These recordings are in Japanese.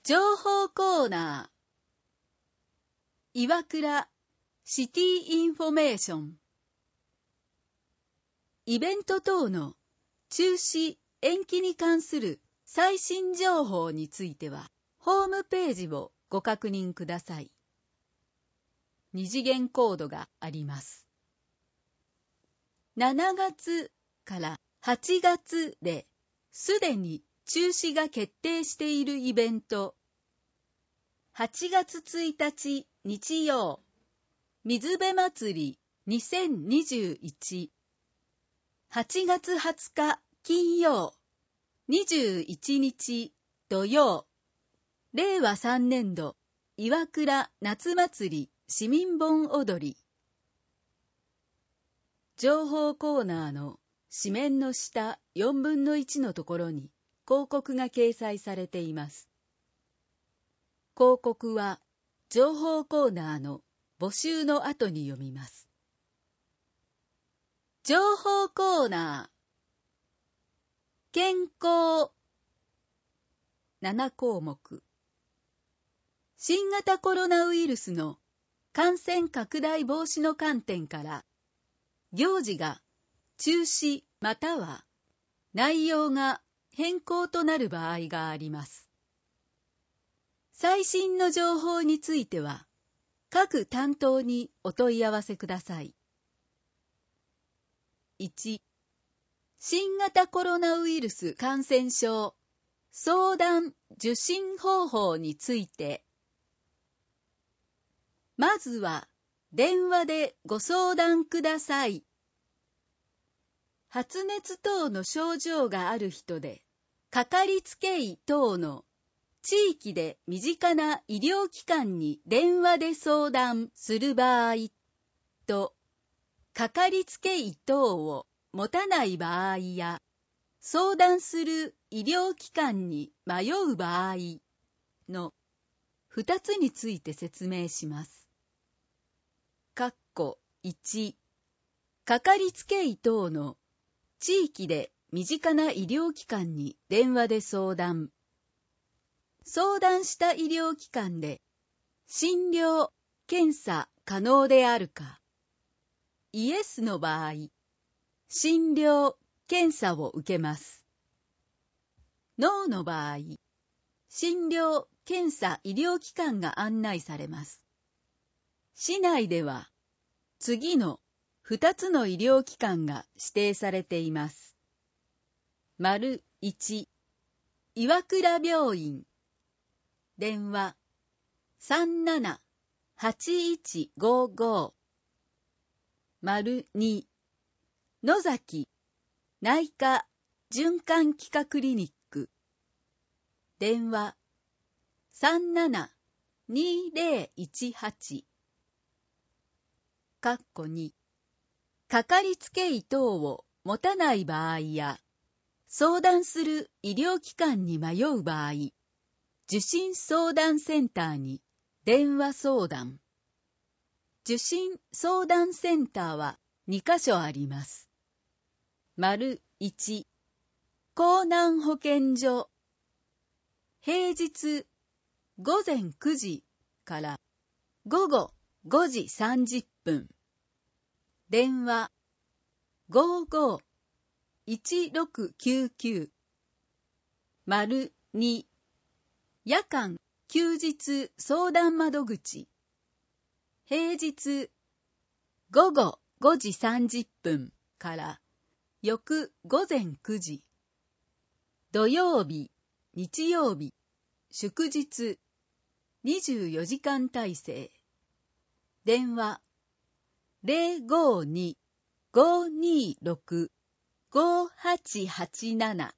情報コーナー、岩倉シティインフォメーション。イベント等の中止・延期に関する最新情報については、ホームページをご確認ください。二次元コードがあります。7月から8月ですでに中止が決定しているイベント。8月1日日曜、水辺祭り2021。8月20日金曜、21日土曜、令和3年度岩倉夏祭り市民盆踊り。情報コーナーの紙面の下4分の1のところに広告が掲載されています。広告は情報コーナーの募集の後に読みます。情報コーナー、健康7項目。新型コロナウイルスの感染拡大防止の観点から行事が中止または内容が変更となる場合があります。最新の情報については各担当にお問い合わせください。1、新型コロナウイルス感染症相談・受診方法について。まずは電話でご相談ください。発熱等の症状がある人で、かかりつけ医等の地域で身近な医療機関に電話で相談する場合と、かかりつけ医等を持たない場合や、相談する医療機関に迷う場合の2つについて説明します。1、かかりつけ医等の地域で身近な医療機関に電話で相談。相談した医療機関で診療・検査可能であるか。イエスの場合、診療・検査を受けます。ノーの場合、診療・検査医療機関が案内されます。市内では次の2つの医療機関が指定されています。1、岩倉病院。電話37-8155。2、野崎内科循環器科クリニック。電話37-2018。2、かかりつけ医等を持たない場合や、相談する医療機関に迷う場合、受診相談センターに電話相談。受診相談センターは2カ所あります。1、江南保健所。平日午前9時から午後5時30分。電話55-1699。2、夜間休日相談窓口。平日午後5時30分から翌午前9時。土曜日、日曜日、祝日、24時間体制。電話052-526-5887。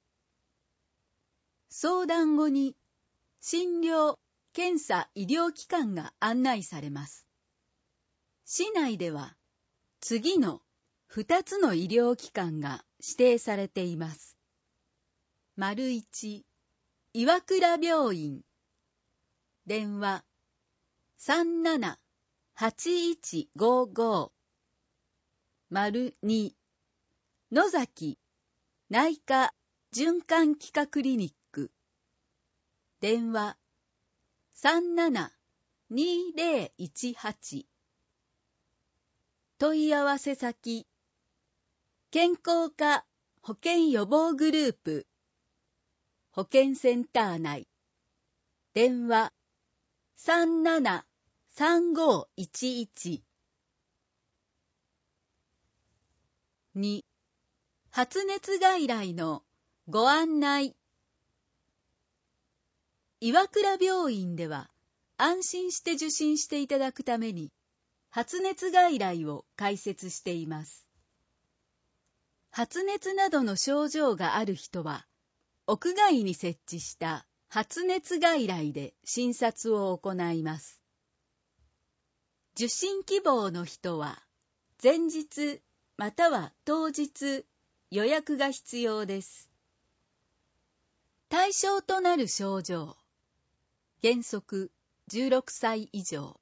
相談後に診療・検査医療機関が案内されます。市内では次の2つの医療機関が指定されています。1、岩倉病院。電話37-8155。2、野崎内科循環器科クリニック。電話 37-2018 問い合わせ先健康課保健予防グループ保健センター内電話37-3511 2. 発熱外来のご案内。岩倉病院では安心して受診していただくために発熱外来を開設しています。発熱などの症状がある人は屋外に設置した発熱外来で診察を行います。受診希望の人は前日または当日予約が必要です。対象となる症状原則16歳以上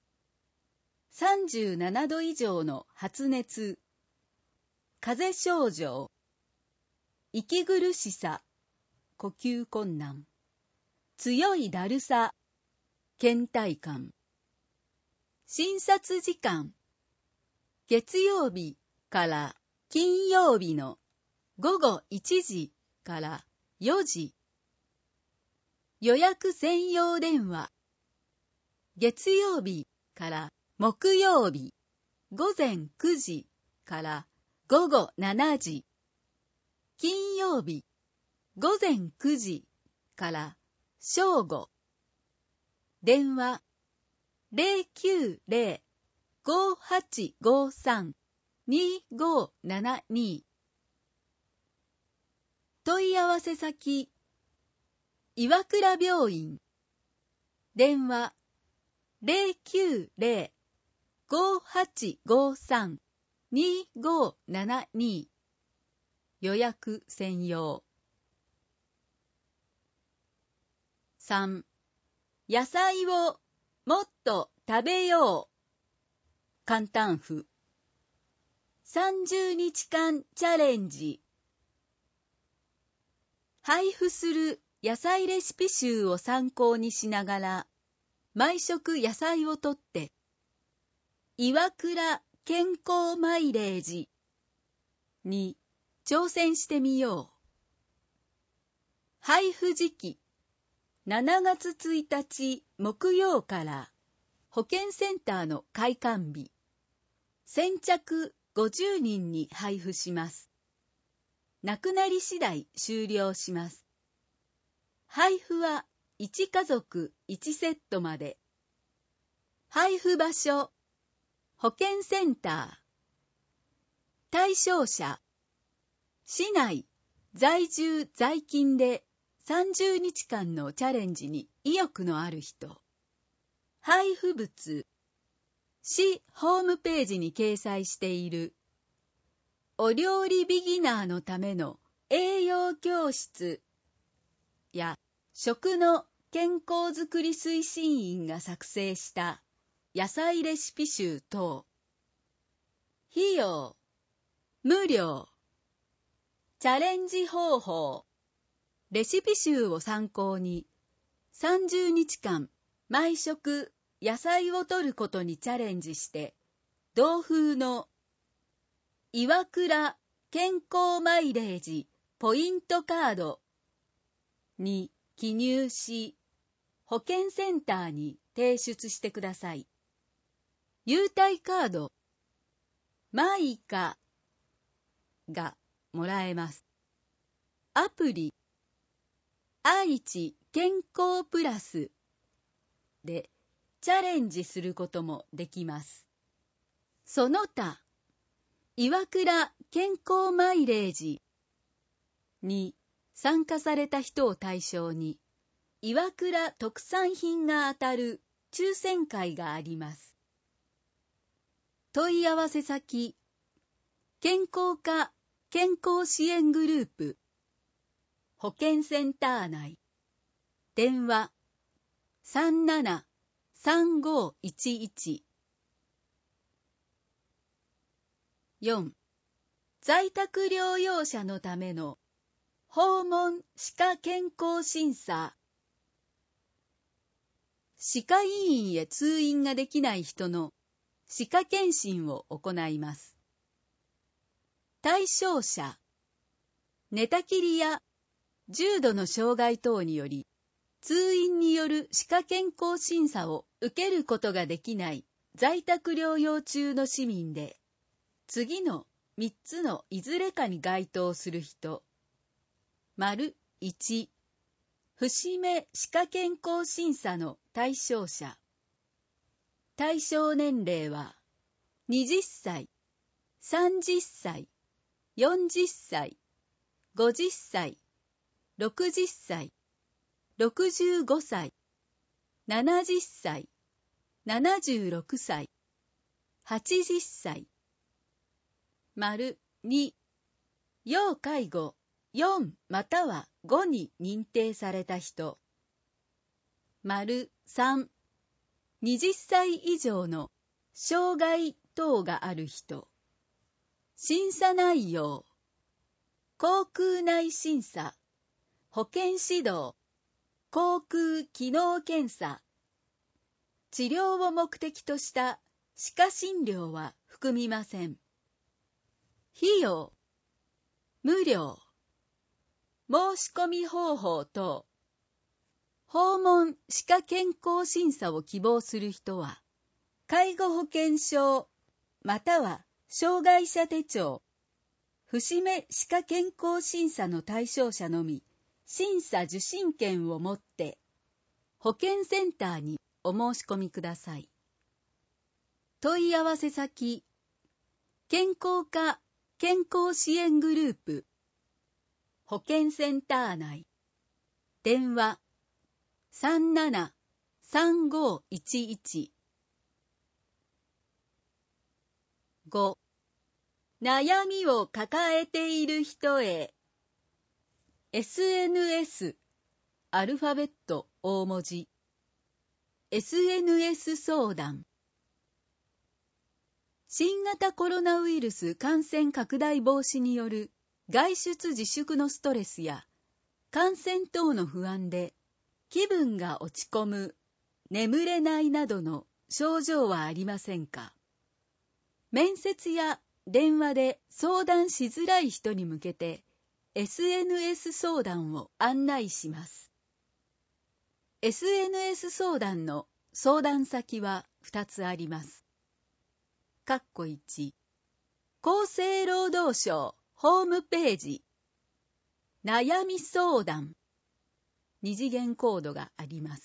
37度以上の発熱風邪症状息苦しさ呼吸困難強いだるさ倦怠感診察時間月曜日から金曜日の午後1時から4時予約専用電話月曜日から木曜日午前9時から午後7時金曜日午前9時から正午電話 090-5853-2572 問い合わせ先岩倉病院電話 090-5853-2572 予約専用3. 野菜をもっと食べよう簡単譜30日間チャレンジ配布する野菜レシピ集を参考にしながら毎食野菜をとって岩倉健康マイレージに挑戦してみよう。配布時期7月1日木曜から保健センターの開館日先着50人に配布します。なくなり次第終了します。配布は1家族1セットまで。配布場所保健センター対象者市内在住在勤で30日間のチャレンジに意欲のある人配布物市ホームページに掲載しているお料理ビギナーのための栄養教室や食の健康づくり推進員が作成した野菜レシピ集等費用無料チャレンジ方法レシピ集を参考に30日間毎食野菜を摂ることにチャレンジして同封の岩倉健康マイレージポイントカードに記入し保健センターに提出してください。優待カードマイカがもらえます。アプリ愛知健康プラスでチャレンジすることもできます。その他岩倉健康マイレージに参加された人を対象に岩倉特産品が当たる抽選会があります。問い合わせ先健康課健康支援グループ保健センター内電話 37-3511 4. 在宅療養者のための訪問歯科健康審査歯科医院へ通院ができない人の歯科検診を行います。対象者、寝たきりや重度の障害等により、通院による歯科健康審査を受けることができない在宅療養中の市民で、次の3つのいずれかに該当する人。1、節目歯科健康審査の対象者。対象年齢は20歳、30歳、40歳、50歳、60歳、65歳、70歳、76歳、80歳。2、要介護4または5に認定された人。3、20歳以上の障害等がある人。審査内容、口腔内審査、保健指導、口腔機能検査。治療を目的とした歯科診療は含みません。費用、無料。申し込み方法等。訪問歯科健康審査を希望する人は、介護保険証または障害者手帳、節目歯科健康審査の対象者のみ、審査受診券を持って、保健センターにお申し込みください。問い合わせ先、健康課健康支援グループ、保健センター内、電話 37-3511。5、悩みを抱えている人へ。SNS、アルファベット大文字。SNS 相談。新型コロナウイルス感染拡大防止による外出自粛のストレスや感染等の不安で気分が落ち込む、眠れないなどの症状はありませんか？面接や電話で相談しづらい人に向けて SNS 相談を案内します。SNS 相談の相談先は2つあります。1、厚生労働省ホームページ、悩み相談、2次元コードがあります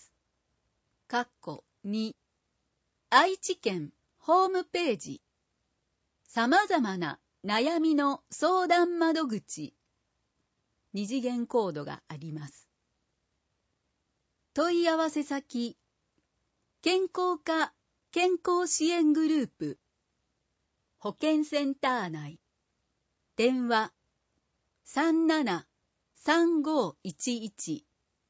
。2、愛知県ホームページ、さまざまな悩みの相談窓口、2次元コードがあります。問い合わせ先、健康課健康支援グループ、保健センター内、電話 37-3511。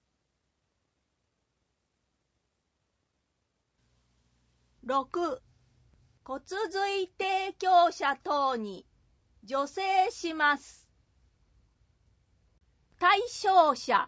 6、骨髄提供者等に助成します。対象者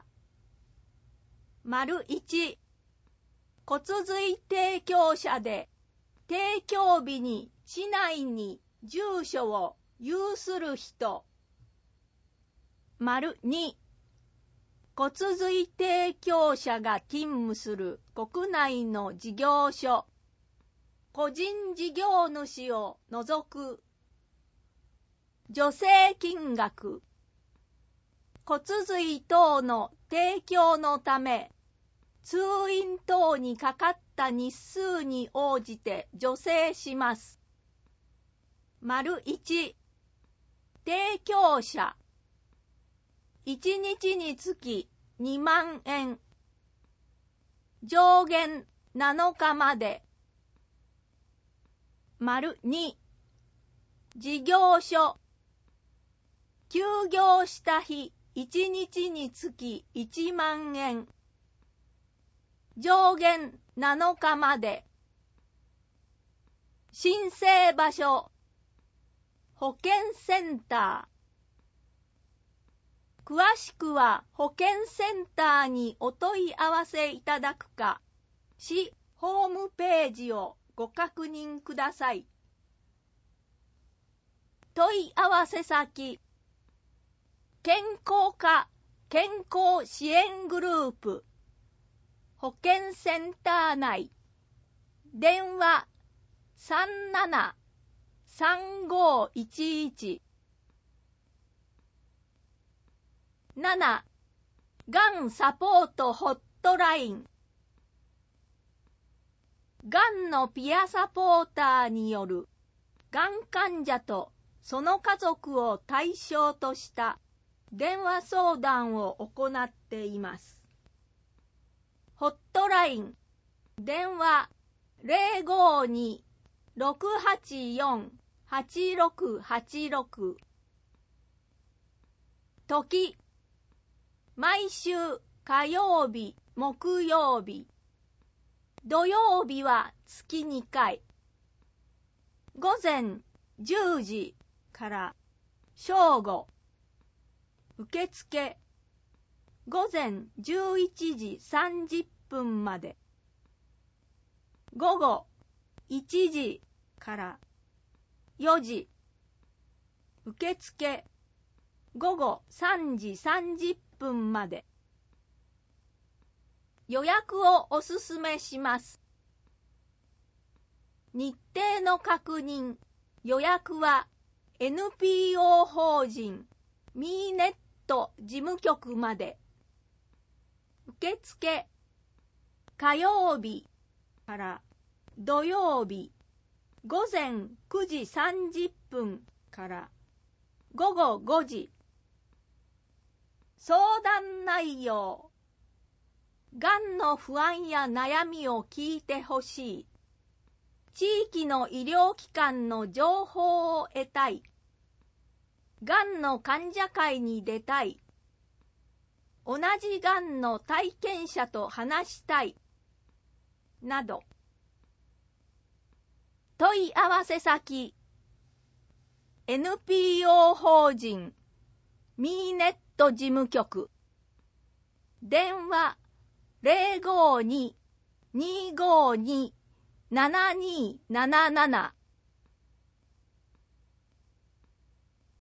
1、骨髄提供者で提供日に市内に住所を有する人。2、骨髄提供者が勤務する国内の事業所、個人事業主を除く。助成金額。骨髄等の提供のため、通院等にかかった日数に応じて助成します。1、提供者。1日につき2万円。上限7日まで。2、事業所。休業した日1日につき1万円。上限7日まで。申請場所。保健センター。詳しくは保健センターにお問い合わせいただくか、 市ホームページをご確認ください。問い合わせ先、健康課健康支援グループ保健センター内、電話 37-3511 7. がんサポートホットライン、がんのピアサポーターによるがん患者とその家族を対象とした電話相談を行っています。ホットライン、電話 052-684-8686 時、毎週火曜日、木曜日、土曜日は月2回、午前10時から正午、受付午前11時30分まで、午後1時から4時、受付午後3時30分まで。予約をおすすめします。日程の確認、予約は NPO 法人ミーネット事務局まで。受付火曜日から土曜日午前9時30分から午後5時。相談内容、がんの不安や悩みを聞いてほしい。地域の医療機関の情報を得たい。がんの患者会に出たい。同じがんの体験者と話したい。など。問い合わせ先、NPO 法人ミーネット事務局、電話 052-252-7277